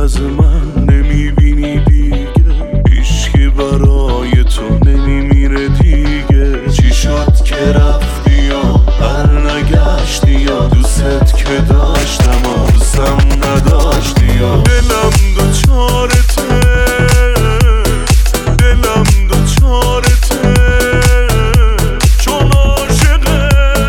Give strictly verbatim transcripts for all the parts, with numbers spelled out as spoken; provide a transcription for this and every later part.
از من نمیبینی دیگه، هیچکی برای تو نمیمیره دیگه. چی شد که رفتی یا بر نگشتی یا دوست که داشتم و دوستم نداشتی یا دلم دوچارته، دلم دوچارته چون عاشقم.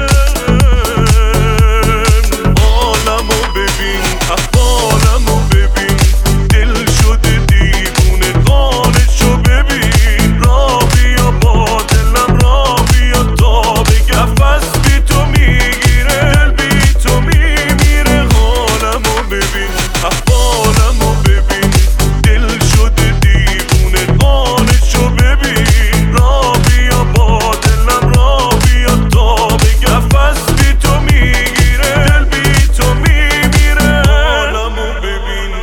عالمو ببین احوالمو ببین، دل شده دیوونه قانشو ببین. را بیا با دلم را بیا تا بگه نفس بی تو میگیره، دل بی تو میمیره. حالمو ببین احوالمو ببین، دل شده دیوونه قانشو ببین. را بیا با دلم را بیا تا بگه نفس بی تو میگیره، دل بی تو میمیره. حالمو ببین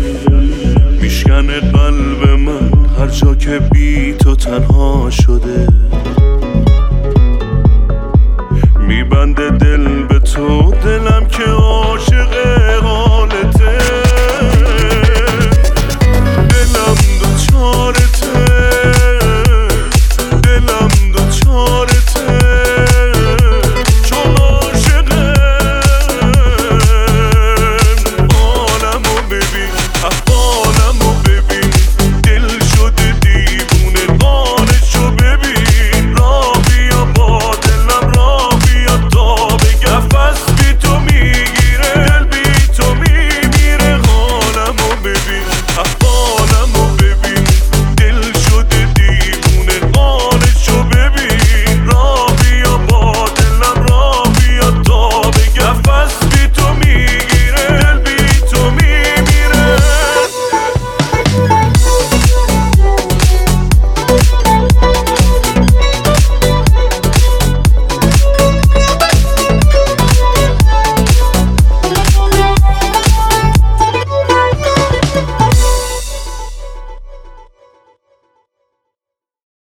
میشکنه قلب من هر جا که بی تو تنها شده.